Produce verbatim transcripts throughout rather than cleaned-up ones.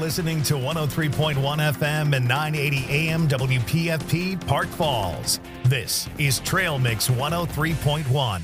listening to one oh three point one F M and nine eighty A M W P F P Park Falls. This is Trail Mix one oh three point one.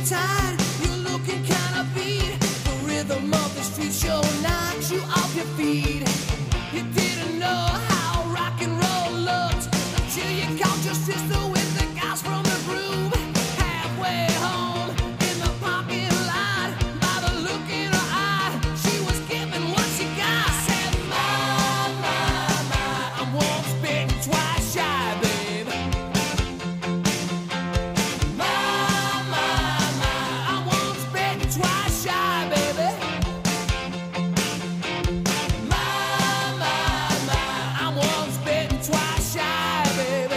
tight, you're looking kinda beat. The rhythm of the street show knocks you off your feet. You didn't know how rock and roll looked until you caught your sister with the guys from the groove. Halfway home in the parking lot, by the look in her eye, she was giving what she got. Said, my, my, my, I'm once bitten, twice shy, babe. My, my, my, I'm once bitten, twice shy, baby. My, my, my, I'm once bitten, twice shy, baby.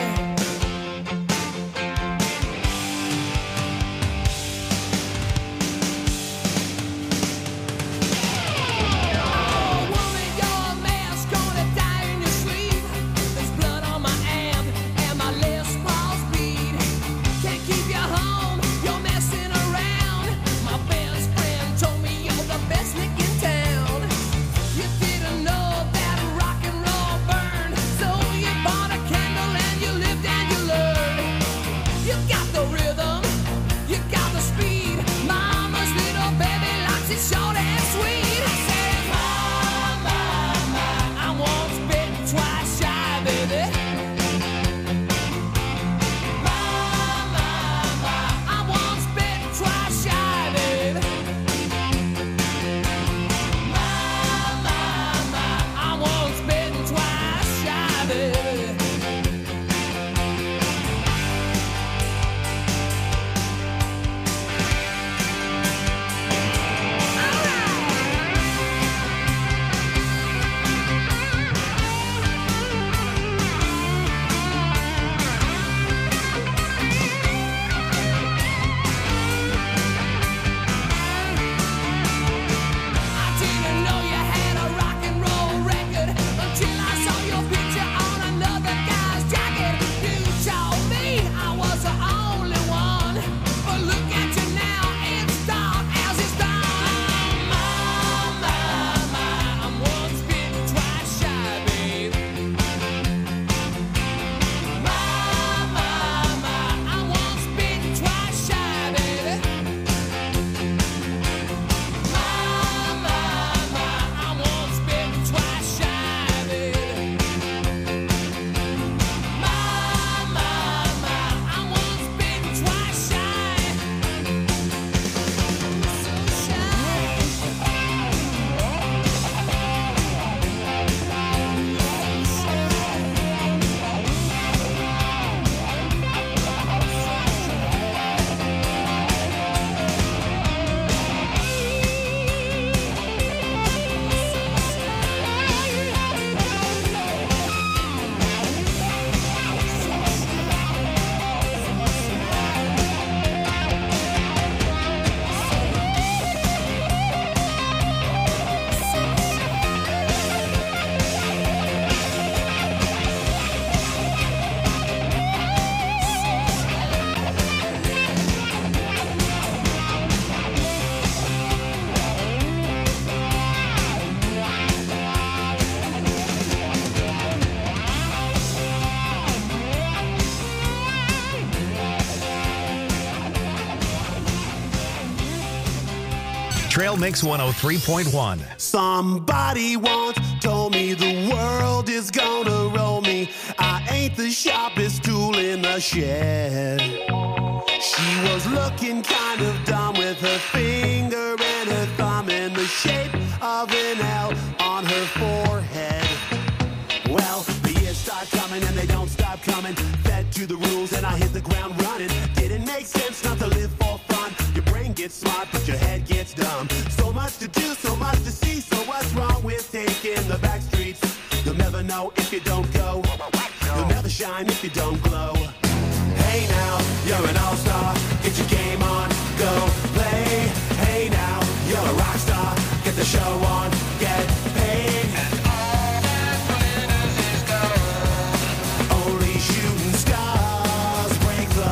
Oh, woman, you're a mess, gonna die in your sleep. There's blood on my amp and my Les Pauls bleed. Can't keep you home, you're messing around. My best friend told me you're the best lick in town. You didn't know that rock and roll burned, so you bought a candle and you lived and you learned. You got the rhythm, you got the speed. Mama's little baby likes it short and sweet. I said, my, my, my, I'm once bitten, twice shy, baby. My, my, my, I'm once bitten, twice shy, baby. My, my, my, I'm once bitten, twice shy, baby. I didn't know you had a rock and roll record until I saw your picture on another guy's jacket. You told me I was the only one, but look at you now, it's dark as it's dawn. My, my, my, I'm once bitten, twice shy, babe. My, my, my, I'm once bitten, twice shy, baby. My, my, my, I'm once bitten, twice shy, baby. My, my, my, I'm once bitten, twice shy. So Trail Mix one oh three point one. Somebody once told me the world is gonna roll me. I ain't the sharpest tool in the shed. She was looking kind of dumb with her finger and her thumb in the shape of an L on her forehead. Well, the years start coming and they don't stop coming. Fed to the rules and I hit the ground running. Didn't make sense not to live for fun. Your brain gets smart but your head gets dumb. So much to do, so much to see. So what's wrong with taking the back streets? You'll never know if you don't go. You'll never shine if you don't glow. Hey now, you're an all-star. Get your game on, go play. Hey now, you're a rock star. Get the show on, get paid. And all that glitters is gold. Only shooting stars break the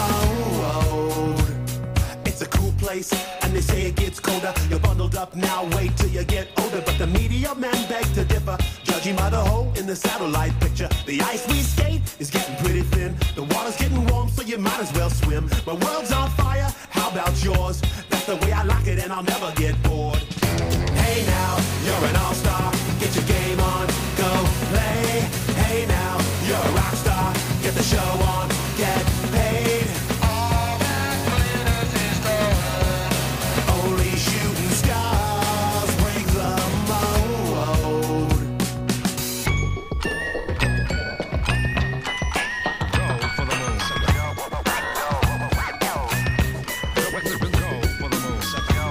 mold. It's a cool place, and they say it gets colder. You're bundled up now, wait till you get older. But the media men beg to differ, judging by the hole in the satellite picture. The ice we skate is getting pretty thin. The water's getting warm, so you might as well swim. My world's on fire, how how about yours? That's the way I like it and I'll never get bored. Hey now, you're an all-star, get your game on, go play. Hey now, you're a rock star, get the show on, get paid. All that glitters is gold. Only shooting stars break the mold. Go for the moon. Go for the moon.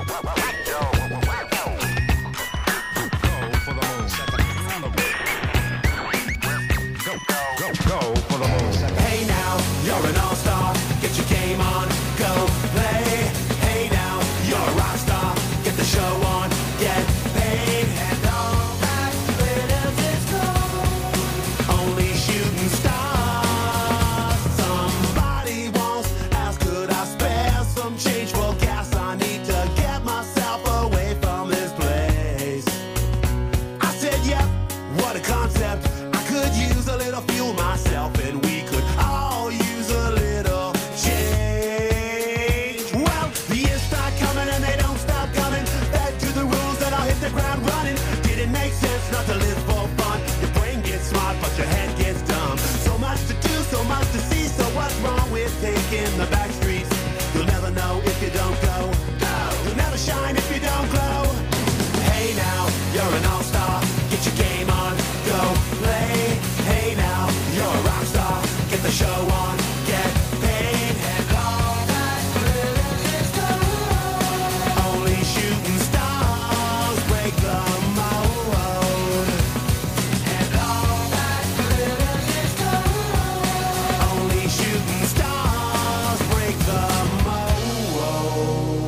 Go, go for the moon. Hey now, you're an all-star, get your game on, go play. Hey now, you're a rock star, get the show on, get paid. And all that glitters is gold. Only shooting stars. Somebody once asked, could I spare some change for gas? I need to get myself away from this place. I said, yep, what a concept. I could use a little fuel myself, and we could all use a little change. Well, the years start coming and they don't stop coming. Back to the rules that I'll hit the ground running. Didn't make sense not to live for fun. Your brain gets smart, but your head gets dumb. So much to do, so much to see. So what's wrong with taking the back streets? You'll never know if you don't go. You'll never shine if you don't glow. Hey now, you're an all-star, get your game on, go play. Hey now, you're a rock star, get the show on, get paid. And all that glitters is gold. Only shooting stars break the mold. And all that glitters is gold. Only shooting stars break the mold.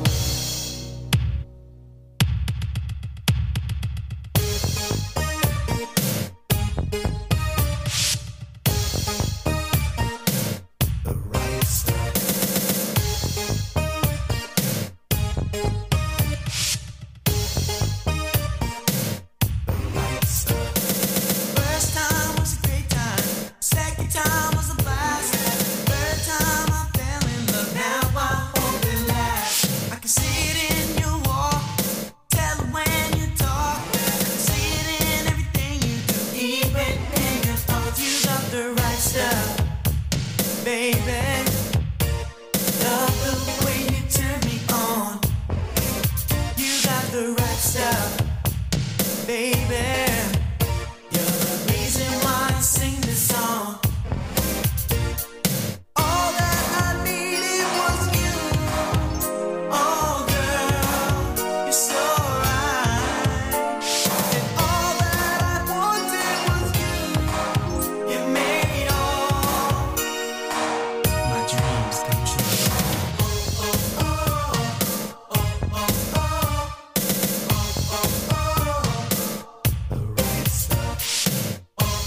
The right stuff. The right stuff. First time was a great time. Second time was a blast. Third time I fell in love. Now I hope it lasts. I can see it in your walk. Tell it when you talk. I can see it in everything you do. Even in your thoughts, you got the right stuff, baby. Love the way you turn me on. You got the right stuff, baby. You're the reason why I sing this song. All that I needed was you. Oh, girl, you're so right. And all that I wanted was you. You made all my dreams come true. Oh, oh, oh, oh, oh, oh, oh, oh, oh. The right stuff.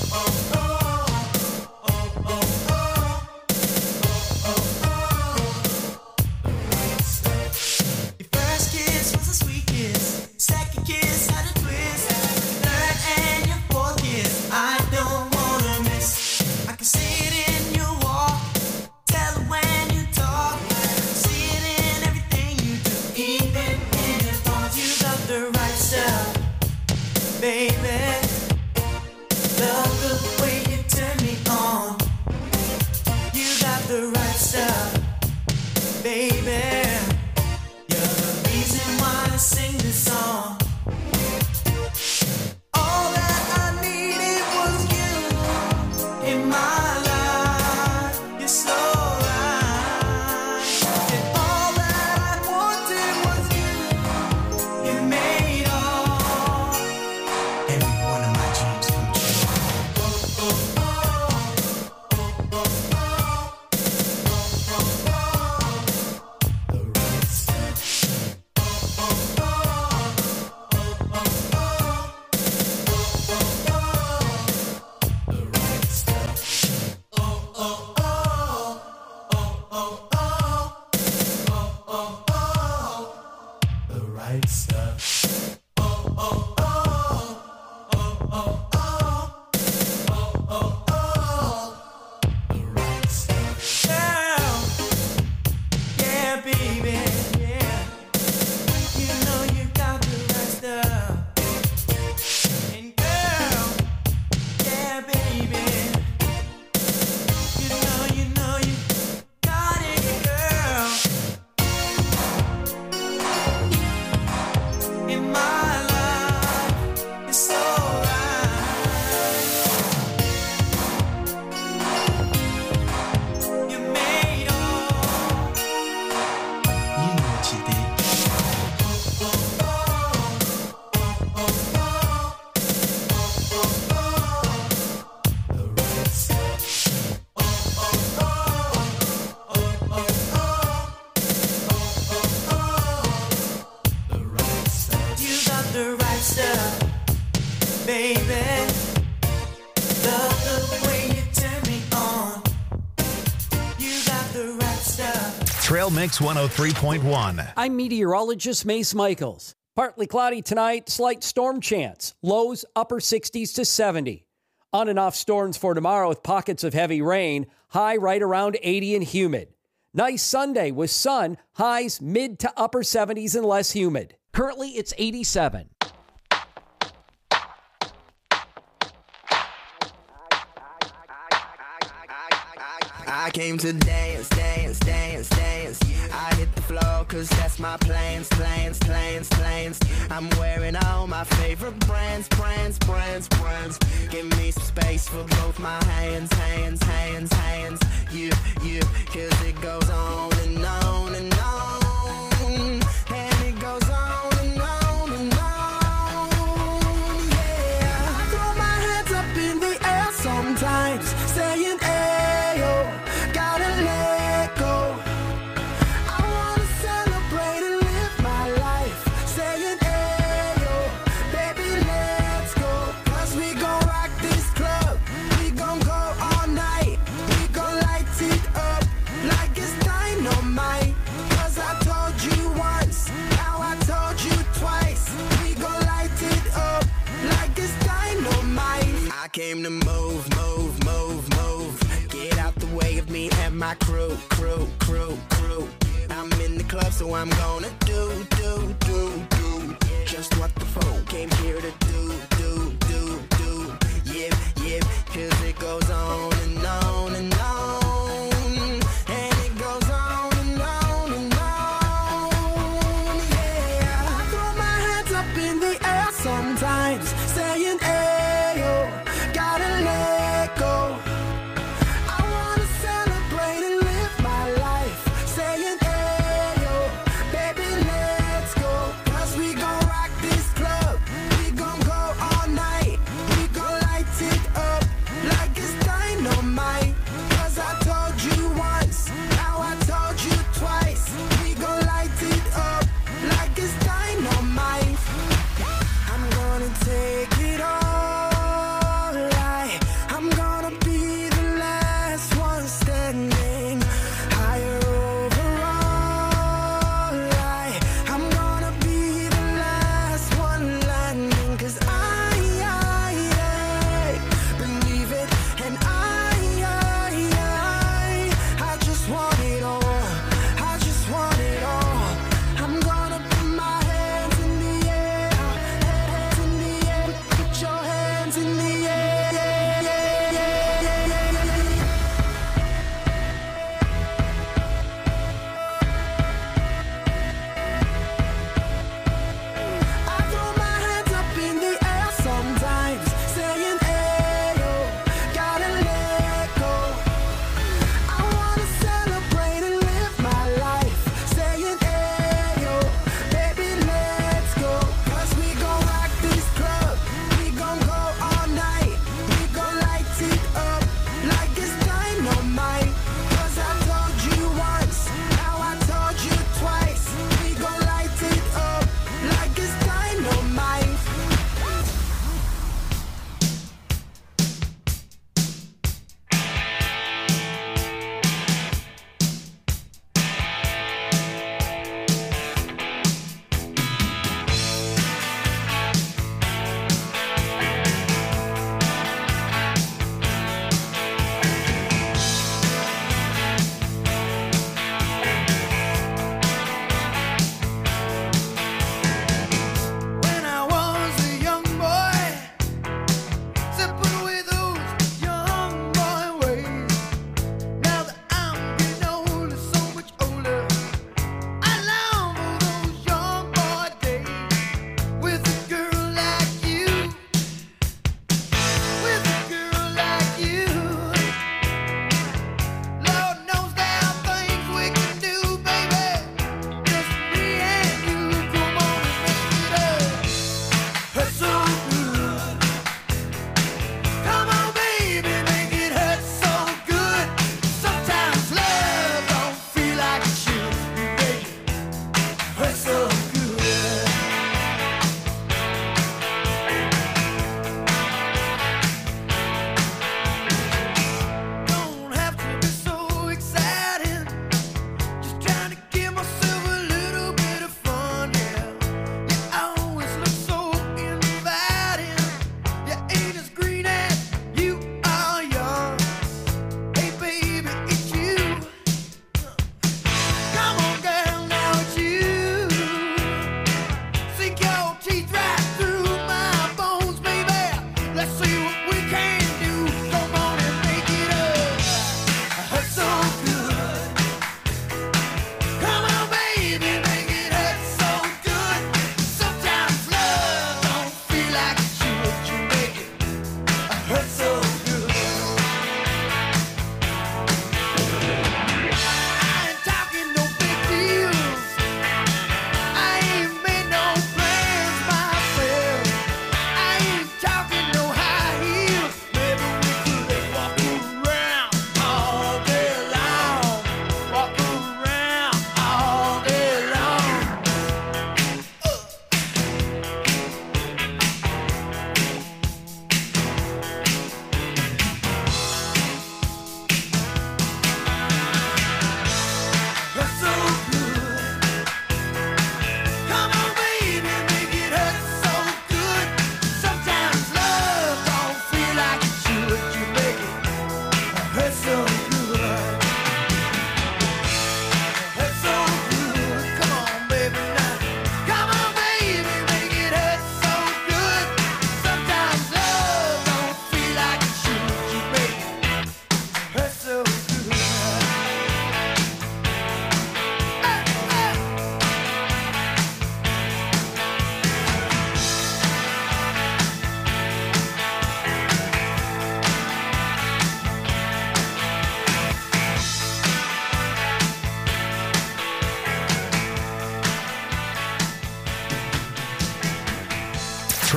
Your first kiss was a sweet kiss. Second kiss had a twist. Third and your fourth kiss, I don't wanna miss. I can see it in your walk. Tell it when you talk. See it in everything you do. Even in your thoughts, you got the right stuff, baby. Love the way you turn me on. You got the right stuff, baby. You're the reason why I sing this song. All that I needed was you in my life. You're so right. And all that I wanted was you. You made all every one of my dreams come true. Oh, oh, oh, oh, oh, oh, oh, oh, oh. The right stuff. The right stuff. The right stuff. The right stuff. Girl, yeah, Yeah, baby, yeah. You know you got the right stuff. And girl, yeah, baby. You know, you know you got it, girl. In my life, it's alright. You made all. You know what you did. The right stuff. The right stuff. You got the right stuff, baby. Love the way you turn me on. You got the right stuff. Trail Mix one oh three point one. I'm meteorologist Mace Michaels. Partly cloudy tonight, slight storm chance. Lows upper sixties to seventy. On and off storms for tomorrow with pockets of heavy rain. High right around eighty and humid. Nice Sunday with sun. Highs mid to upper seventies and less humid. Currently it's eighty-seven. I came to dance, dance, dance, dance. I hit the floor cause that's my plans, plans, plans, plans. I'm wearing all my favorite brands, brands, brands, brands. Give me some space for both my hands, hands, hands, hands. You, you, cause it goes on and on and on. And it goes on and on and on. Yeah, I throw my hands up in the air sometimes, saying, ayo, gotta let go. I wanna celebrate and live my life, saying, ayo, baby, let's go. Cause we gon' rock this club, we gon' go all night. We gon' light it up like it's dynamite. Cause I told you once, now I told you twice. We gon' light it up like it's dynamite. I came to move, move, move, move. Get out the way of me and my crew, crew, crew, crew. I'm in the club, so I'm gonna do, do, do, do just what the folk came here to do, do, do, do. Yep, yep, cause it goes on and on and on. And it goes on and on and on. Yeah, I throw my hands up in the air sometimes, saying, ayo, gotta let go. I wanna celebrate and live my life, saying, ayo, baby, let's go. Cause we gon' rock this club, we gon' go all night. We gon' light it up like it's dynamite.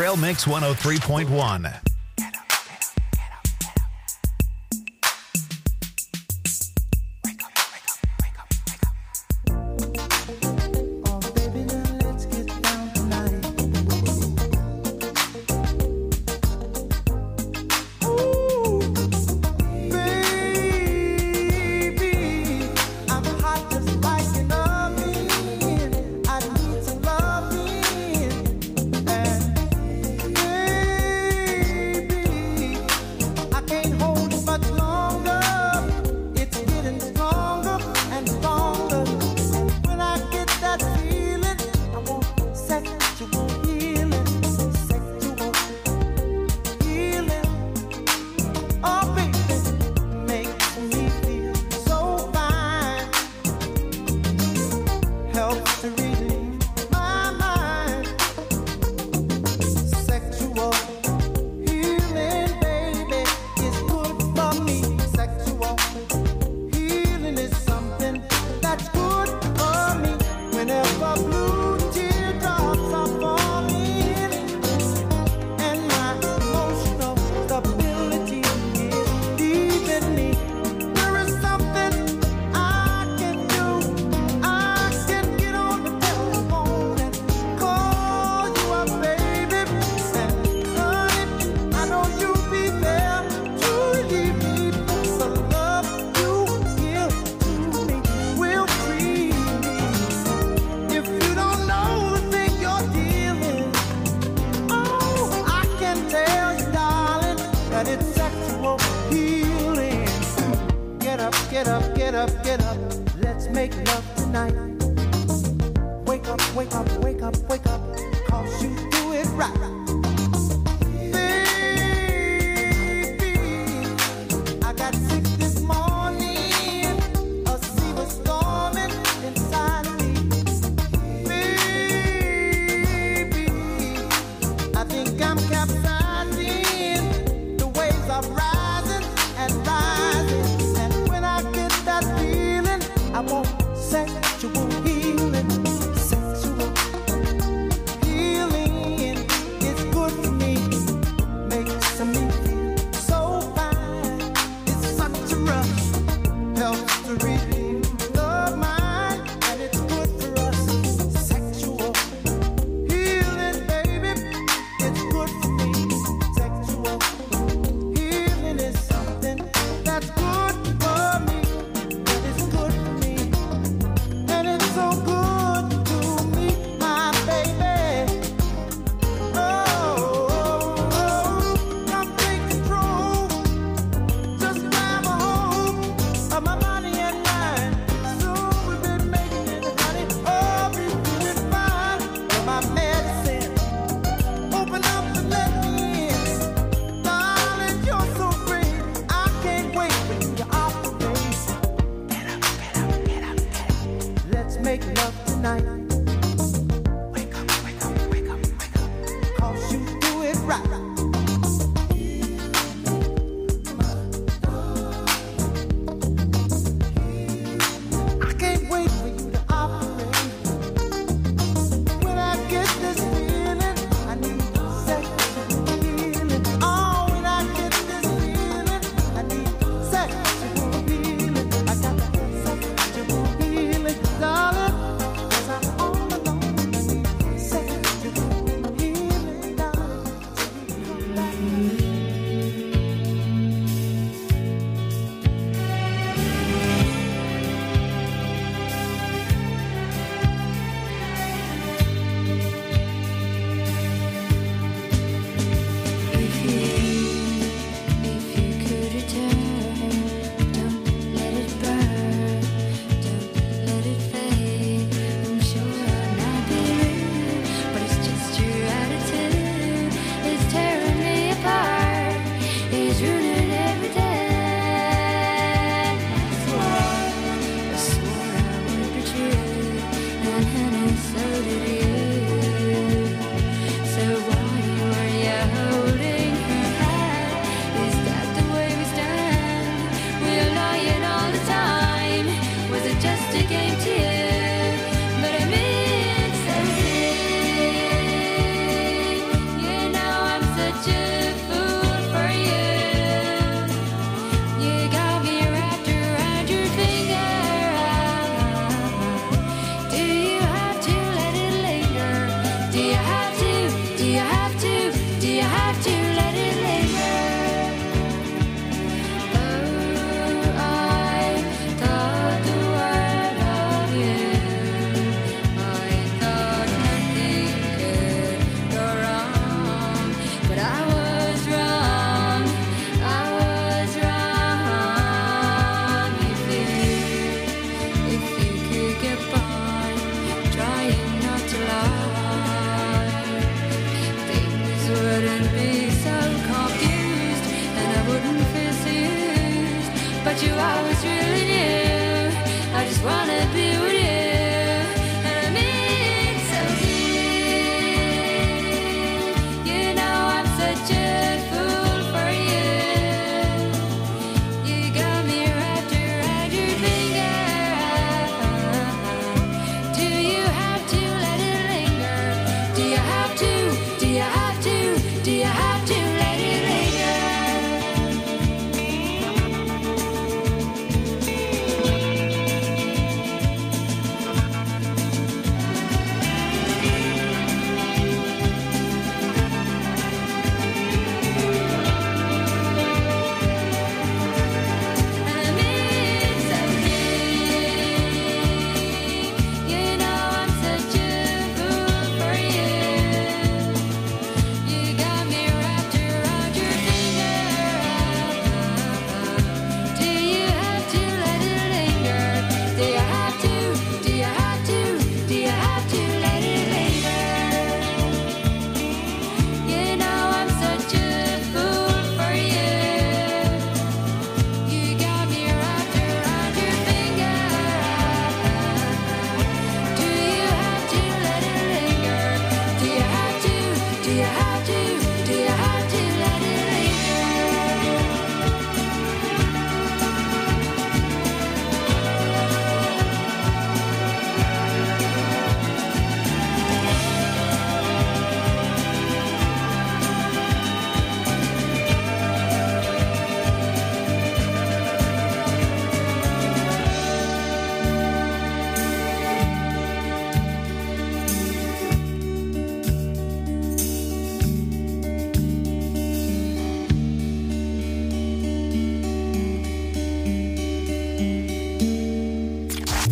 Trail Mix one oh three point one.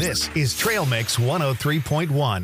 This is Trail Mix one oh three point one.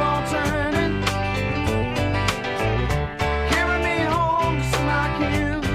Carry me home to my kids.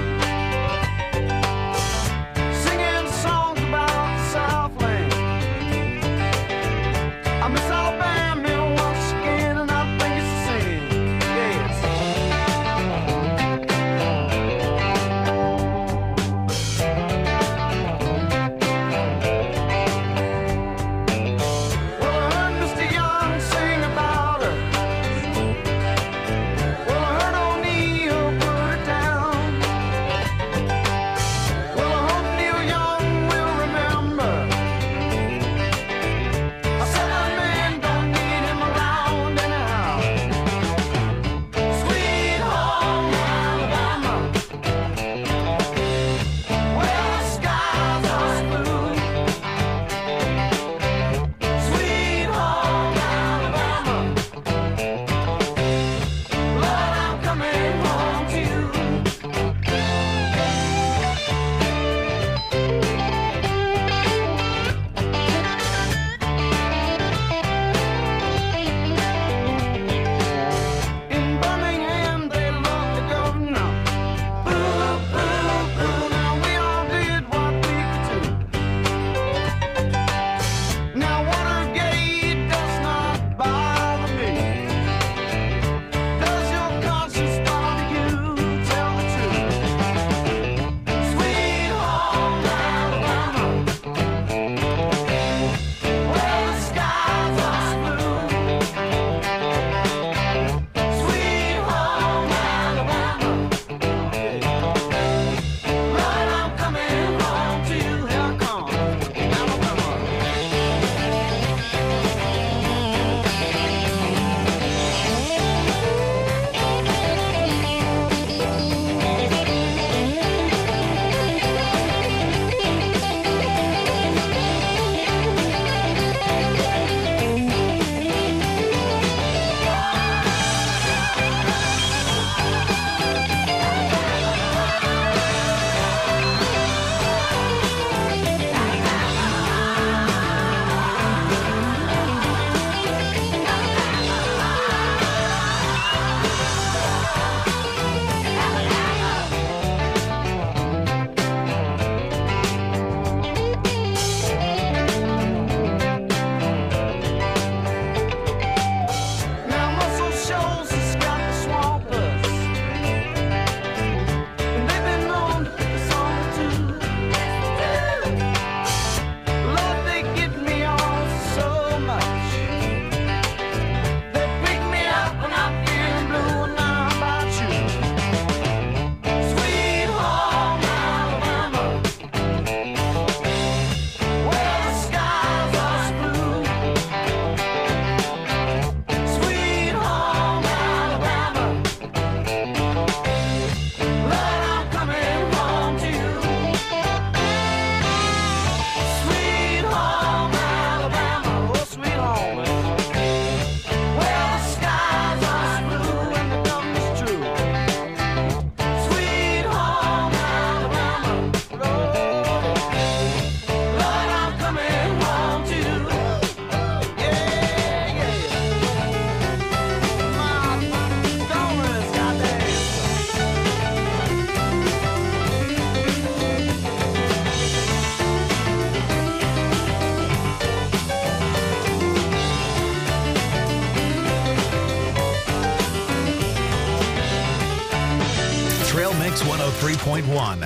Mix one oh three point one.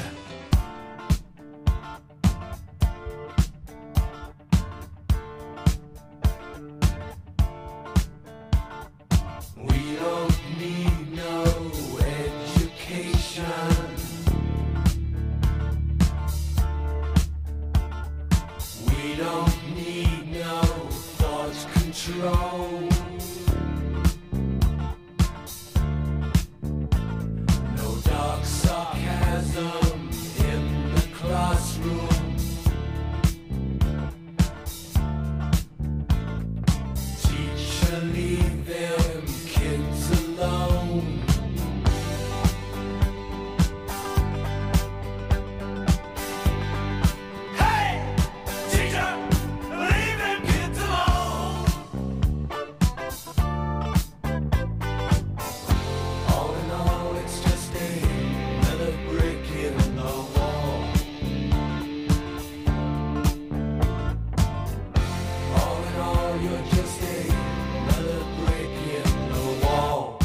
We don't need no education. We don't need no thought control. No dark sarcasm in the classroom. Teacher, leave them kids alone. Hey, teacher, leave them kids alone. All in all, it's just another brick in the wall. All in all, you're just another brick in the wall.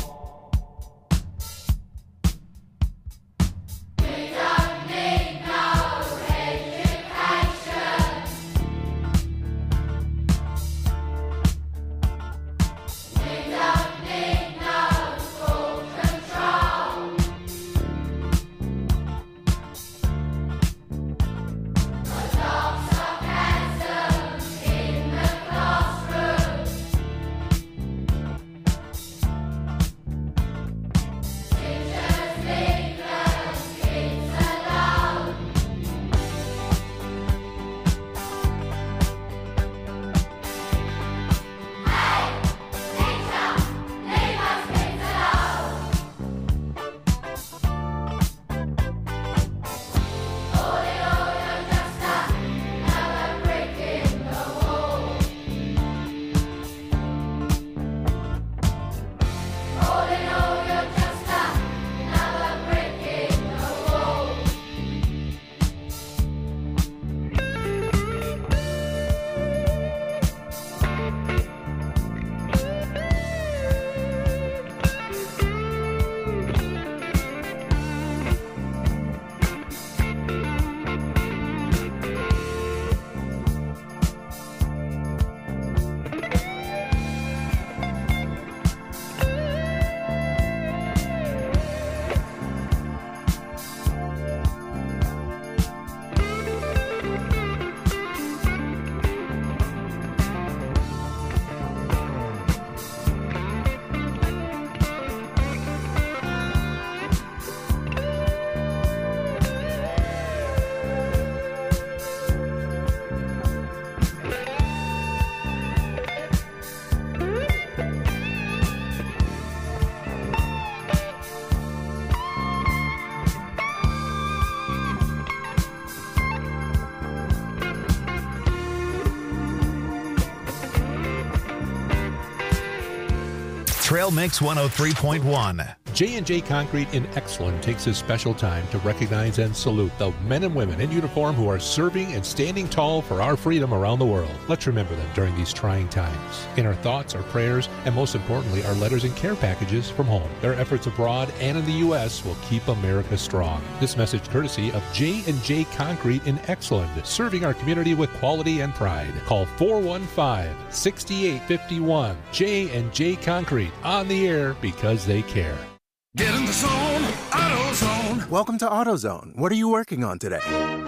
Trail Mix one oh three point one. J and J Concrete in Exelon takes a special time to recognize and salute the men and women in uniform who are serving and standing tall for our freedom around the world. Let's remember them during these trying times. In our thoughts, our prayers, and most importantly, our letters and care packages from home. Their efforts abroad and in the U S will keep America strong. This message courtesy of J and J Concrete in Exelon, serving our community with quality and pride. Call four one five, six eight five one. J and J Concrete, on the air because they care. Get in the zone, AutoZone. Welcome to AutoZone. What are you working on today?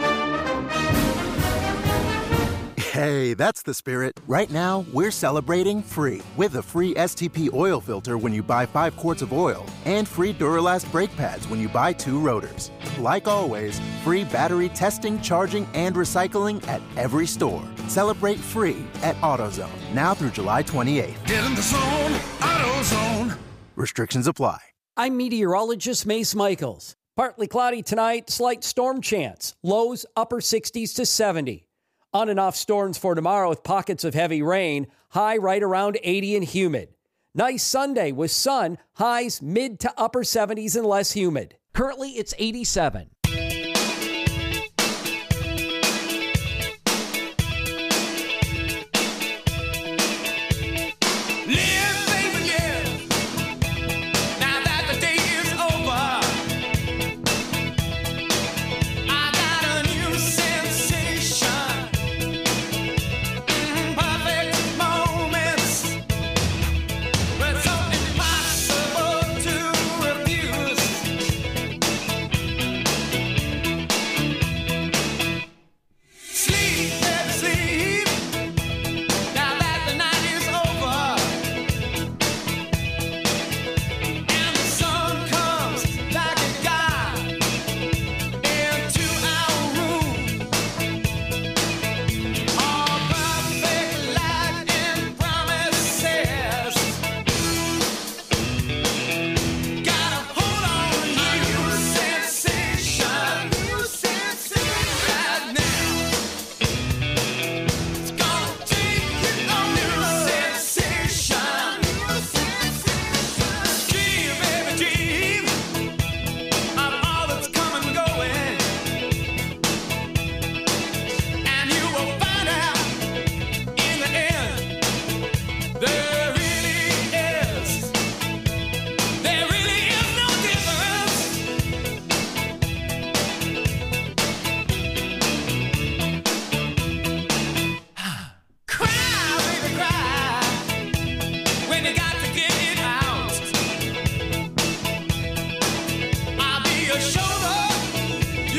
Hey, that's the spirit. Right now, we're celebrating free with a free S T P oil filter when you buy five quarts of oil and free Duralast brake pads when you buy two rotors. Like always, free battery testing, charging, and recycling at every store. Celebrate free at AutoZone, now through July twenty-eighth. Get in the zone, AutoZone. Restrictions apply. I'm meteorologist Mace Michaels. Partly cloudy tonight, slight storm chance. Lows upper sixties to seventy. On and off storms for tomorrow with pockets of heavy rain. High right around eighty and humid. Nice Sunday with sun. Highs mid to upper seventies and less humid. Currently it's eighty-seven. Live, baby, yeah. Now that the day is over,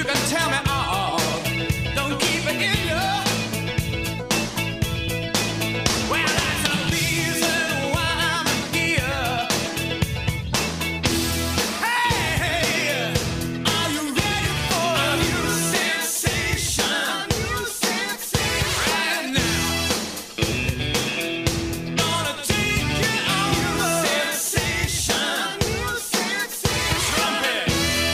You can tell me all. Don't keep it in you. Well, that's the reason why I'm here. Hey, hey, are you ready for a new sensation? A new sensation. Right now. Gonna take you on a sensation. New sensation. Trumpet.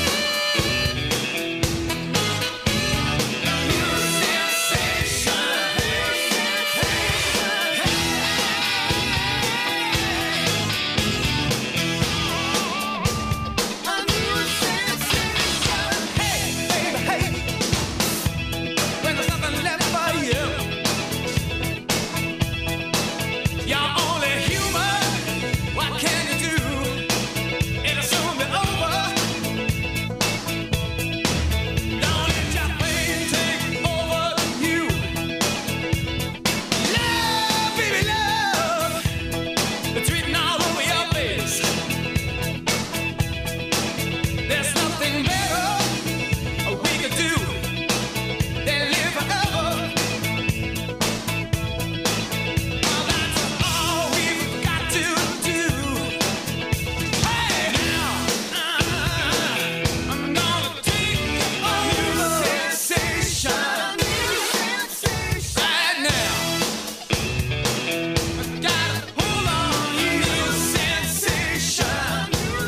There's nothing better we could do than live forever. Oh, that's all we've got to do. Hey, now uh, I'm gonna take a new sensation. Right now, I gotta hold on, new sensation.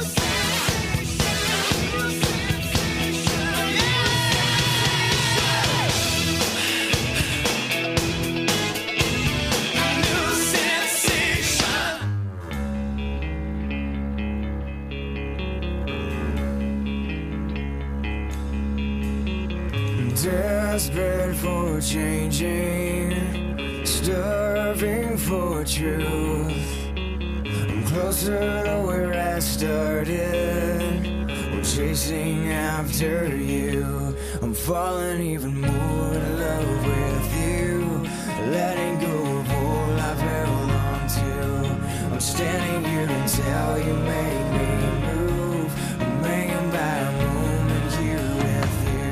Desperate for changing, starving for truth. I'm closer to where I started. I'm chasing after you. I'm falling even more in love with you. Letting go of all I've held on to. I'm standing here until you make me move. I'm hanging by a moment here with you.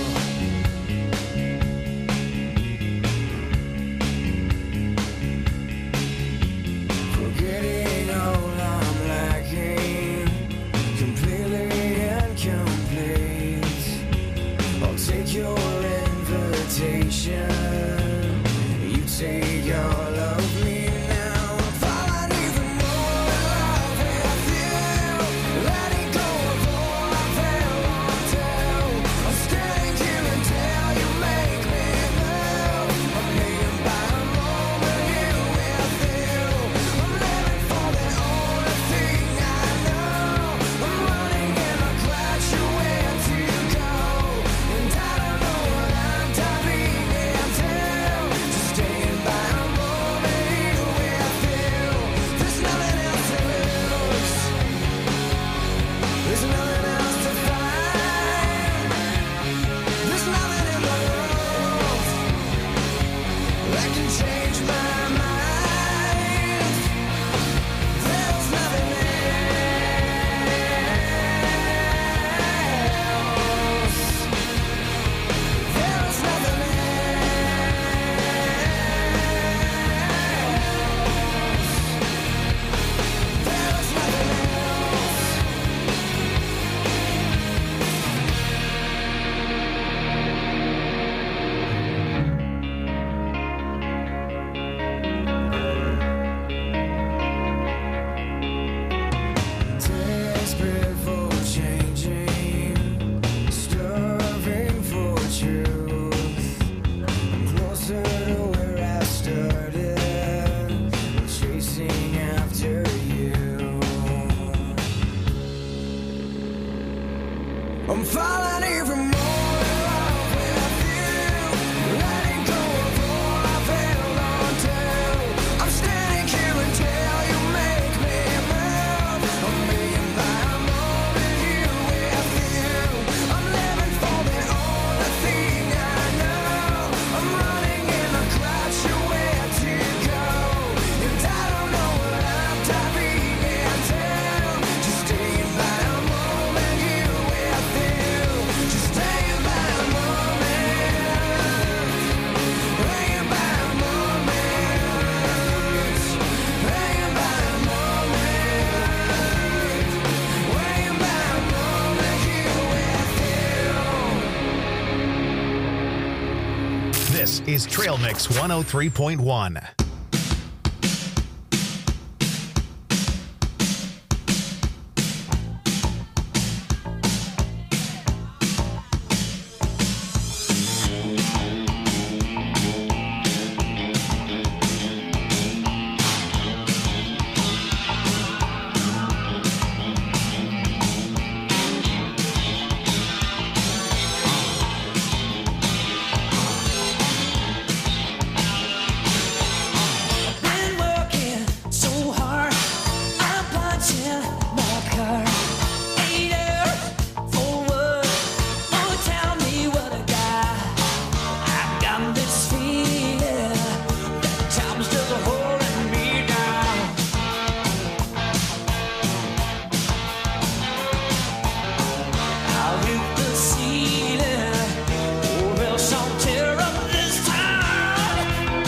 Forgetting all I'm lacking, completely incomplete. I'll take your invitation. You take all of me now. I'm falling even more in love with you. Letting go of all I've held on to. I'm standing here until you make me move. I'm hanging by a moment here with you. I'm living for the only thing I know. I'm running in a crash, where to go? And I don't know what I'm diving into. Just staying by a moment. This is Trail Mix one oh three point one. Been working so hard, I'm punching my car. Eight hours for work. Oh, tell me what I got. I got this feeling that time's just holding me down. I'll hit the ceiling, or else I'll tear up this town.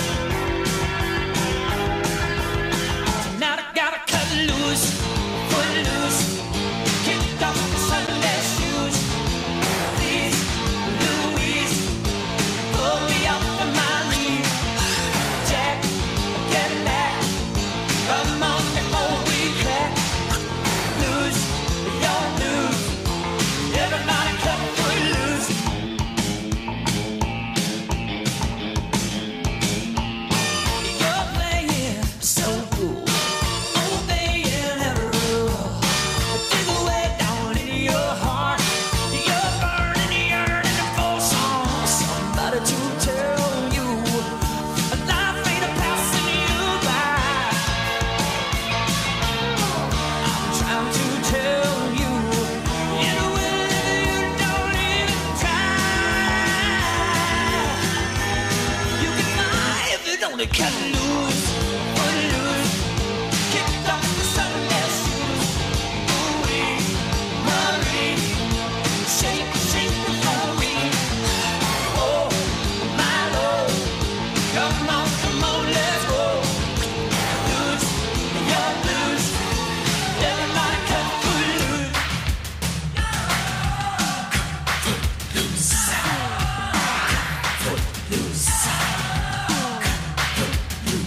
Tonight I gotta cut loose, put loose, kick off the Sunday shoes. Please, Louise, pull me up on my knee. Jack, get back, come on before we crack. Lose, don't lose, everybody cut foot loose. You're playing so cool, obeying every rule. Dig away down in your heart, you're burning, yearning for some somebody to tell you life ain't a passing you by. I'm trying to tell you, in a way you don't even try. You can fly if you don't cut loose, put loose, kick off the Sunday shoes. Ooh-wee, Marie, shake, shake it for me. Oh, my Lord, come on, come on, let's go. Loose, you're loose, everybody cut foot loose. Foot loose. Foot loose.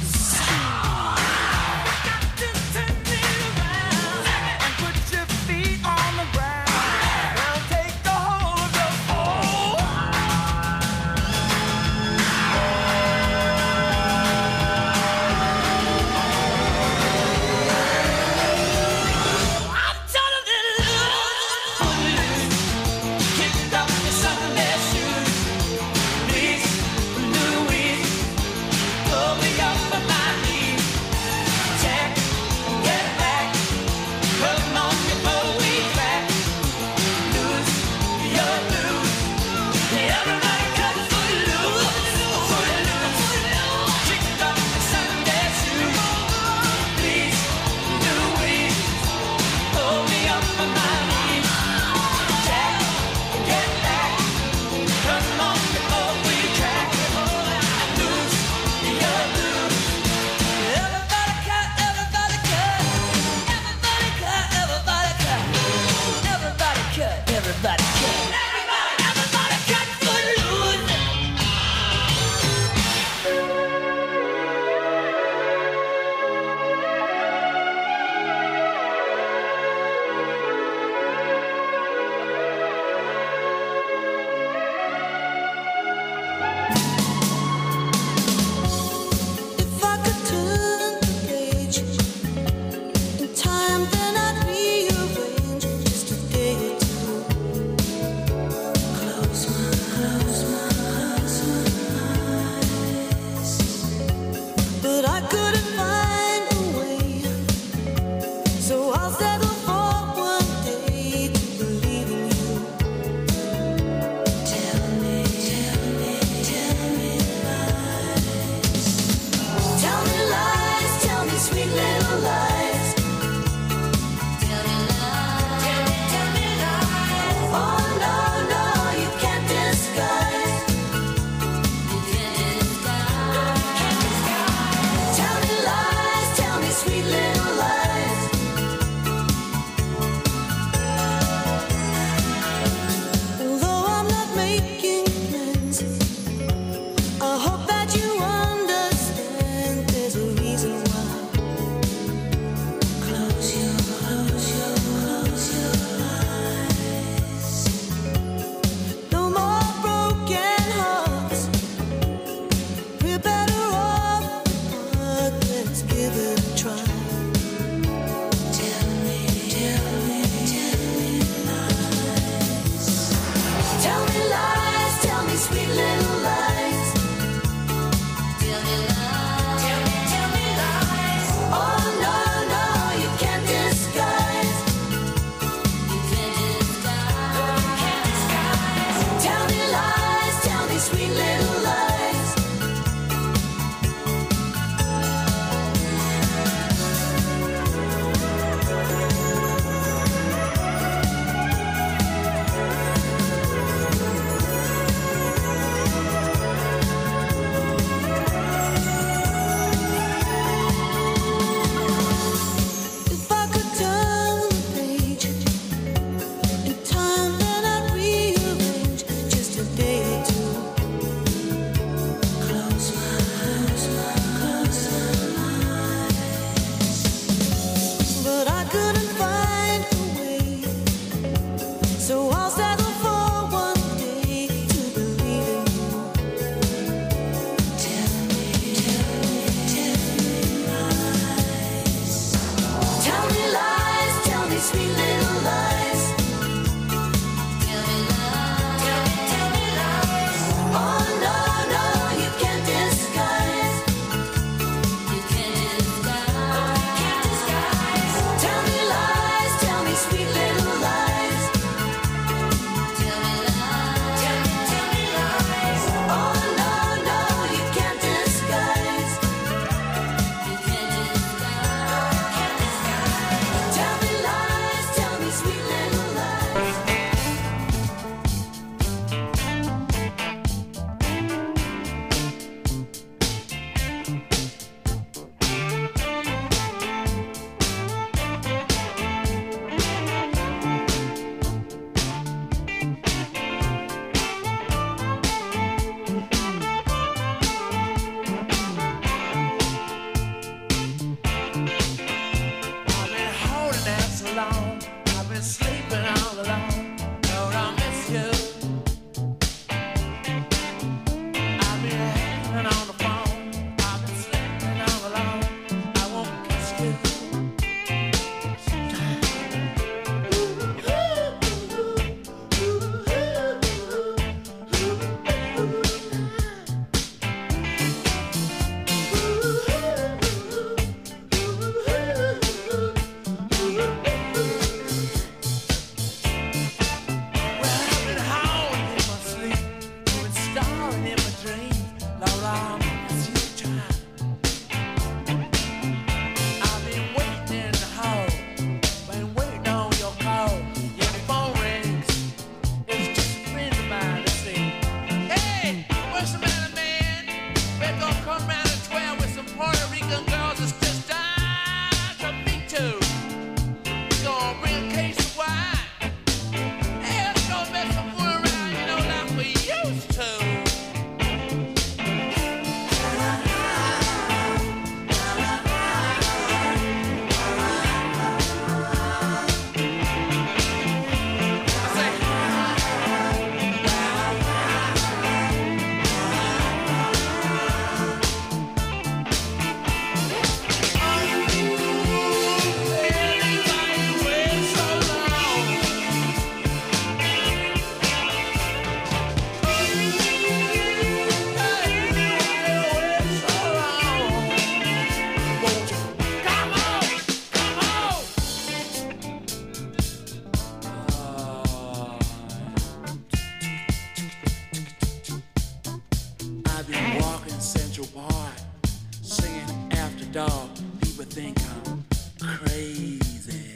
apart, singing after dark. People think I'm crazy.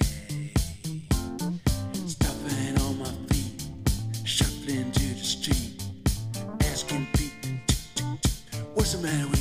Stopping on my feet, shuffling to the street, asking Pete, what's the matter with